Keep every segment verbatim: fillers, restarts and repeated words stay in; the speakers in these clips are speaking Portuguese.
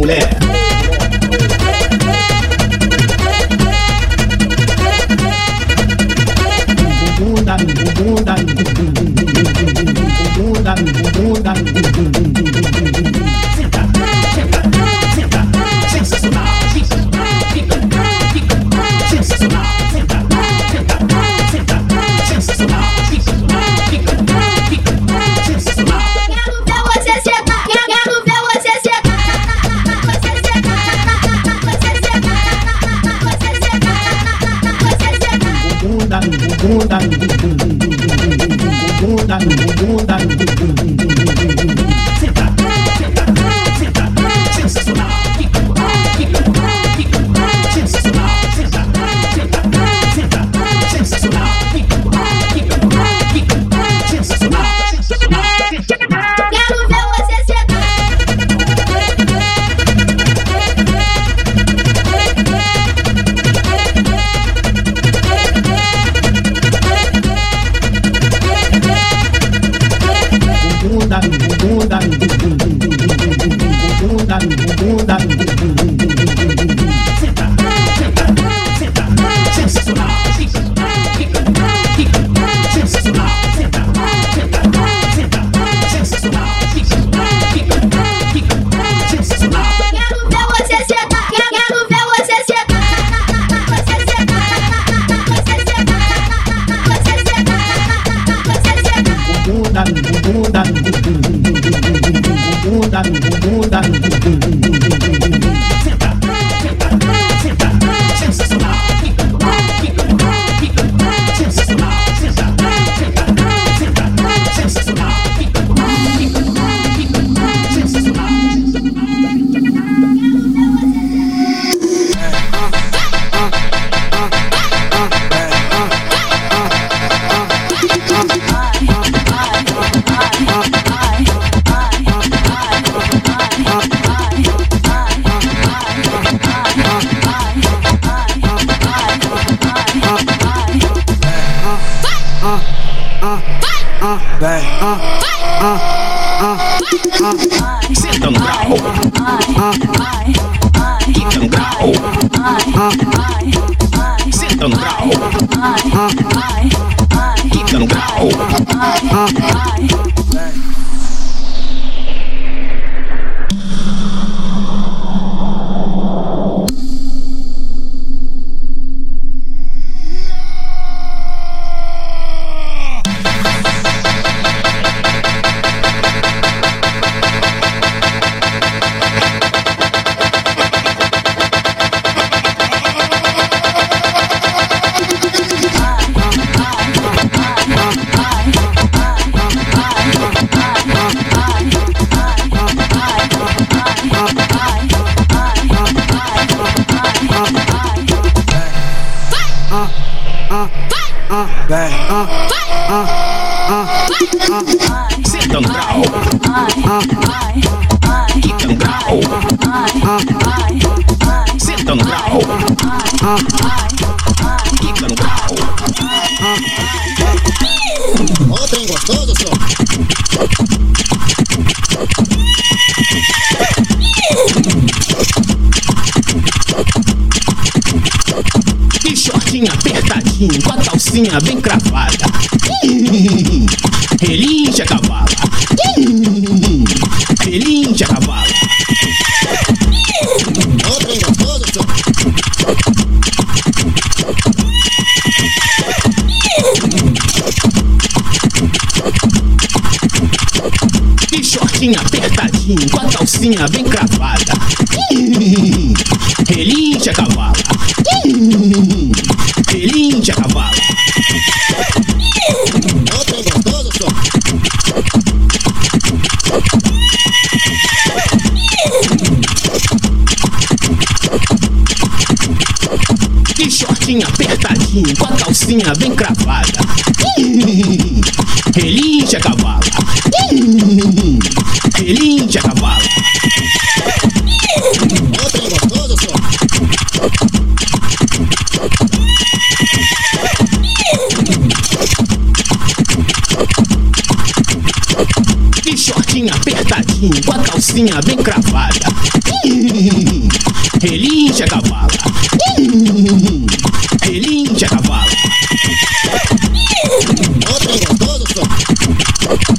mulher. Bunda, bunda, bunda, bunda, senta, senta, senta, sensacional, sensacional, fica, fica, sensacional, senta, senta, senta, sensacional, sensacional, fica, fica, sensacional. Quero ver você sentar, quero ver você sentar, você sentar, você sentar, você sentar, você sentar. Bunda, bunda, bunda, bunda, senta, senta, senta, sensacional, fica, fica, fica, sensacional, senta, senta, senta, sensacional, fica, fica, fica, sensacional, sensacional. Quero ver você sentar. Bunda, bunda, bunda, bunda, senta, senta, senta, sensacional, sensacional, fica, fica, sensacional, senta, senta, senta, sensacional, fica, fica, fica, sensacional. Quero ver você sentar, quero ver você sentar, você sentar, você sentar, você sentar, você sentar. Bunda, bunda, bunda, bunda, senta, senta, senta, sensacional, fica, fica, fica, sensacional, senta, senta, senta, sensacional, fica, fica, fica, sensacional. Senta no grau, quica no grau, senta no grau, quica no grau. Senta no grau, quica no grau, senta no grau, quica no grau. Ó, trem gostoso, senhor. Que shortinho apertadinho, com a calcinha bem cravada. Relincha, cavala. Relincha, cavala. Ó, trem gostoso, senhor. Que shortinho apertadinho, com a calcinha bem cravada. Relincha, cavala. Relincha, cavala. Ó, trem gostoso, senhor. Que shortinho apertadinho, com a calcinha bem cravada. Relincha, cavala. Relincha, cavala. Ó, trem gostoso, senhor. Que shortinho apertadinho, com a calcinha bem cravada. Relincha, cavala. Relincha, cavala. Ó, trem gostoso, só.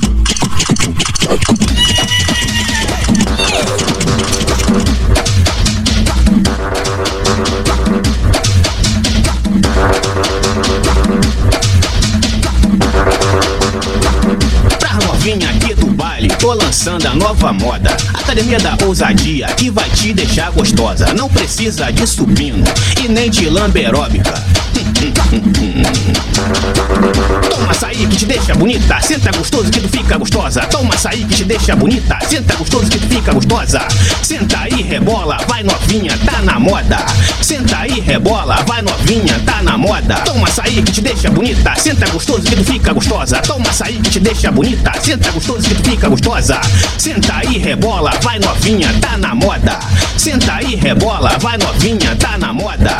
Aqui do baile, tô lançando a nova moda. Academia da ousadia, que vai te deixar gostosa. Não precisa de supino e nem de lamberóbica. Toma açaí que te deixa bonita, senta gostoso que tu fica gostosa. Toma açaí que te deixa bonita, senta gostoso que tu fica gostosa. Senta aí, rebola, vai novinha, tá na moda. Senta aí, rebola, vai novinha, tá na moda. Toma açaí que te deixa bonita, senta gostoso que tu fica gostosa. Toma açaí que te deixa bonita, senta gostoso que tu fica gostosa. Senta aí, rebola, vai novinha, tá na moda. Senta aí, rebola, vai novinha, tá na moda.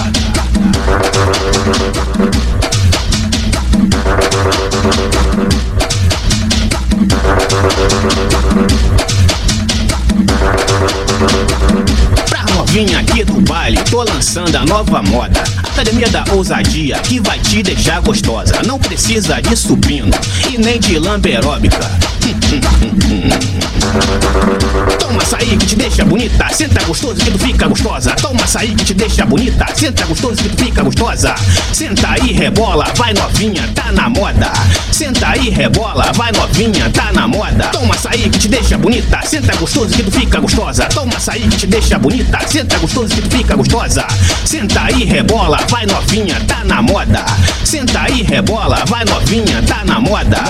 Pra novinha aqui do baile, tô lançando a nova moda. Academia da ousadia, que vai te deixar gostosa. Não precisa de supino e nem de lamberóbica. Toma açaí que te deixa bonita, senta gostoso que tu fica gostosa. Toma açaí que te deixa bonita, senta gostoso que tu fica gostosa. Senta aí, rebola, vai novinha, tá na moda. Senta aí, rebola, vai novinha, tá na moda. Toma açaí que te deixa bonita, senta gostoso que tu fica gostosa. Toma açaí que te deixa bonita, senta gostoso que tu fica gostosa. Senta aí, rebola, vai novinha, tá na moda. Senta aí, rebola, vai novinha, tá na moda.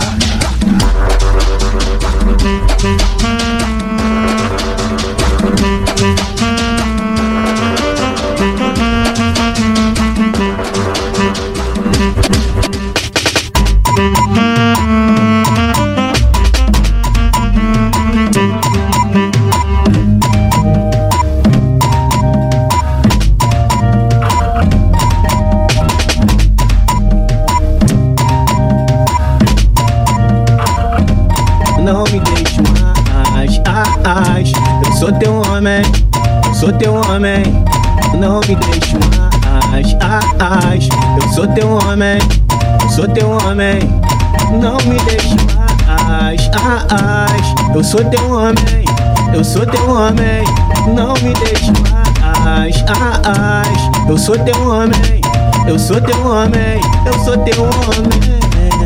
Não me deixe mais, ah, ah, eu sou teu homem, eu sou teu homem. Não me deixe mais, ah, ah, eu sou teu homem, eu sou teu homem. Não me deixe mais, ah, ah, eu sou teu homem, eu sou teu homem. Não me deixe mais, ah, ah, eu sou teu homem, eu sou teu homem, eu sou teu homem.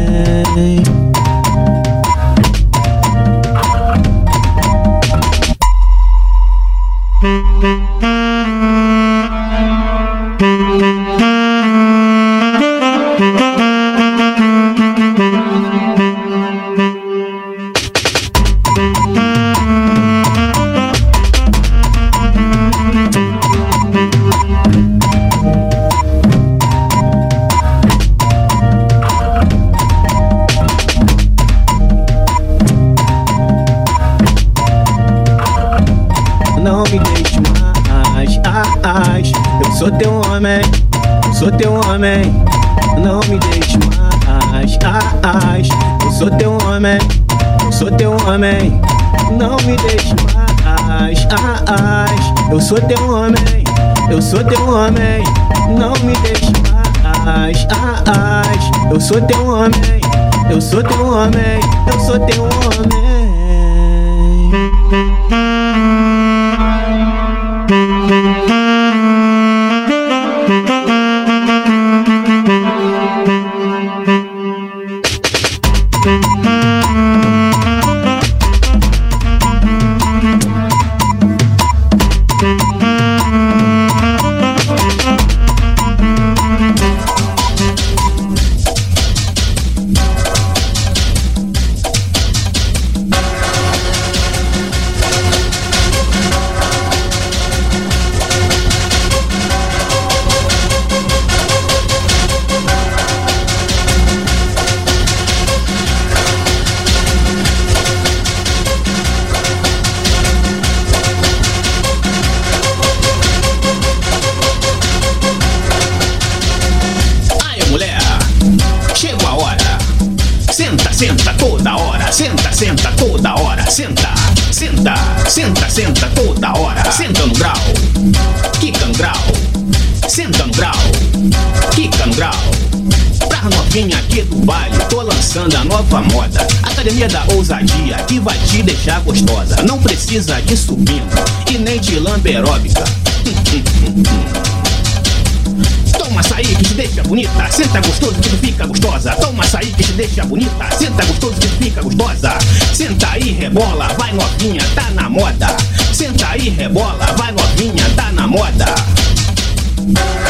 Não me deixe mais, ah, ah, eu sou teu homem, eu sou teu homem. Não me deixe mais, ah, ah, eu sou teu homem, eu sou teu homem. Não me deixe mais, ah, ah, eu sou teu homem, eu sou teu homem. Não me deixe mais, ah, ah, eu sou teu homem, eu sou teu homem, eu sou teu homem. Senta, senta toda hora, senta, senta toda hora, senta. Senta, senta, senta toda hora. Senta no grau, quica no grau. Senta no grau, quica no grau. Pra novinha aqui do baile, tô lançando a nova moda. Academia da ousadia, que vai te deixar gostosa. Não precisa de subindo e nem de lambe aeróbica. Toma açaí que te deixa bonita. Senta gostoso que tu fica gostosa. Toma açaí que te deixa bonita. Senta gostoso que tu fica gostosa. Senta aí, rebola, vai novinha, tá na moda. Senta aí, rebola, vai novinha, tá na moda.